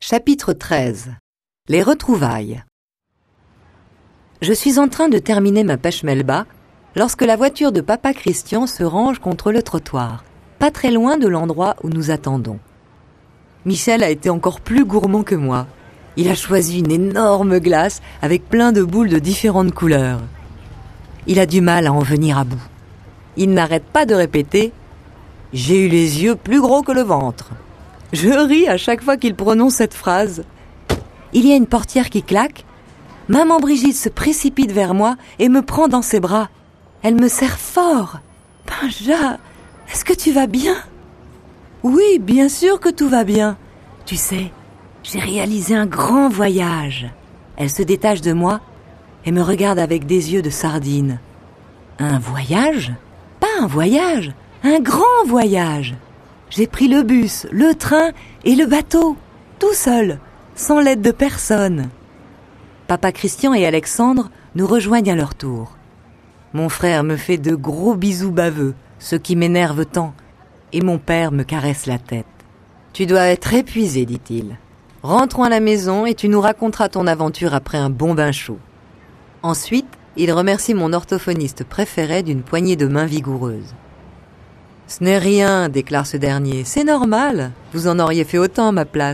Chapitre 13. Les retrouvailles. Je suis en train de terminer ma pêche melba lorsque la voiture de papa Christian se range contre le trottoir, pas très loin de l'endroit où nous attendons. Michel a été encore plus gourmand que moi. Il a choisi une énorme glace avec plein de boules de différentes couleurs. Il a du mal à en venir à bout. Il n'arrête pas de répéter « J'ai eu les yeux plus gros que le ventre ». Je ris à chaque fois qu'il prononce cette phrase. Il y a une portière qui claque. Maman Brigitte se précipite vers moi et me prend dans ses bras. Elle me serre fort. « Benja, est-ce que tu vas bien ?»« Oui, bien sûr que tout va bien. Tu sais, j'ai réalisé un grand voyage. » Elle se détache de moi et me regarde avec des yeux de sardine. « Un voyage ? Pas un voyage, un grand voyage. J'ai pris le bus, le train et le bateau, tout seul, sans l'aide de personne. » Papa Christian et Alexandre nous rejoignent à leur tour. Mon frère me fait de gros bisous baveux, ce qui m'énerve tant, et mon père me caresse la tête. « Tu dois être épuisé, dit-il. Rentrons à la maison et tu nous raconteras ton aventure après un bon bain chaud. » Ensuite, il remercie mon orthophoniste préféré d'une poignée de main vigoureuse. « Ce n'est rien, déclare ce dernier. C'est normal. Vous en auriez fait autant à ma place. »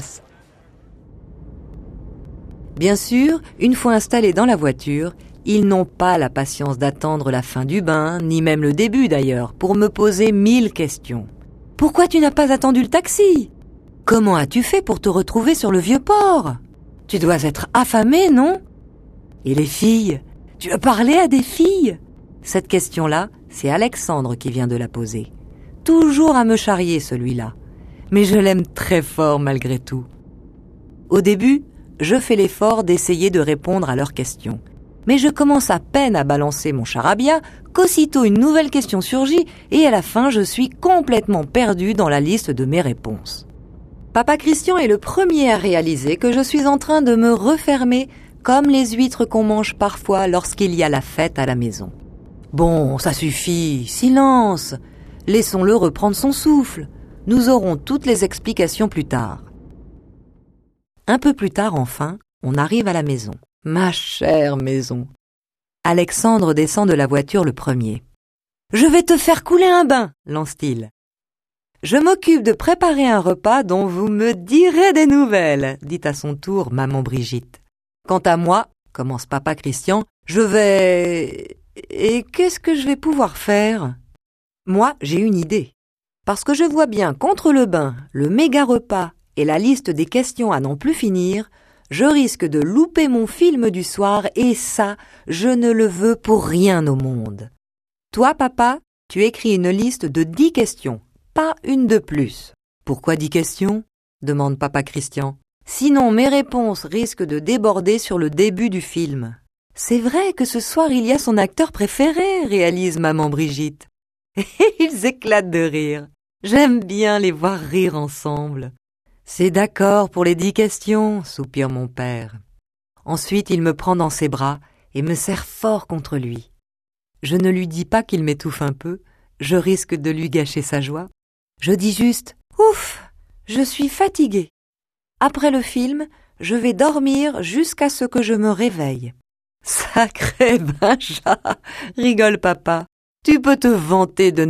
Bien sûr, une fois installés dans la voiture, ils n'ont pas la patience d'attendre la fin du bain, ni même le début d'ailleurs, pour me poser 1000 questions. « Pourquoi tu n'as pas attendu le taxi ? Comment as-tu fait pour te retrouver sur le Vieux-Port ? Tu dois être affamé, non ? Et les filles ? Tu as parlé à des filles ? » Cette question-là, c'est Alexandre qui vient de la poser. Toujours à me charrier, celui-là. Mais je l'aime très fort malgré tout. Au début, je fais l'effort d'essayer de répondre à leurs questions. Mais je commence à peine à balancer mon charabia qu'aussitôt une nouvelle question surgit et à la fin, je suis complètement perdu dans la liste de mes réponses. Papa Christian est le premier à réaliser que je suis en train de me refermer comme les huîtres qu'on mange parfois lorsqu'il y a la fête à la maison. « Bon, ça suffit, silence !» Laissons-le reprendre son souffle. Nous aurons toutes les explications plus tard. Un peu plus tard, enfin, on arrive à la maison. Ma chère maison. Alexandre descend de la voiture le premier. « Je vais te faire couler un bain !» lance-t-il. « Je m'occupe de préparer un repas dont vous me direz des nouvelles !» dit à son tour maman Brigitte. « Quant à moi, commence papa Christian, je vais... Et qu'est-ce que je vais pouvoir faire ?» Moi, j'ai une idée. Parce que je vois bien qu'entre le bain, le méga repas et la liste des questions à n'en plus finir, je risque de louper mon film du soir et ça, je ne le veux pour rien au monde. Toi, papa, tu écris une liste de 10 questions, pas une de plus. Pourquoi 10 questions ? Demande papa Christian. Sinon, mes réponses risquent de déborder sur le début du film. C'est vrai que ce soir, il y a son acteur préféré, réalise maman Brigitte. Et ils éclatent de rire. J'aime bien les voir rire ensemble. C'est d'accord pour les 10 questions, soupire mon père. Ensuite, il me prend dans ses bras et me serre fort contre lui. Je ne lui dis pas qu'il m'étouffe un peu, je risque de lui gâcher sa joie. Je dis juste « Ouf, je suis fatiguée. Après le film, je vais dormir jusqu'à ce que je me réveille. » Sacré Benja, rigole papa. Tu peux te vanter de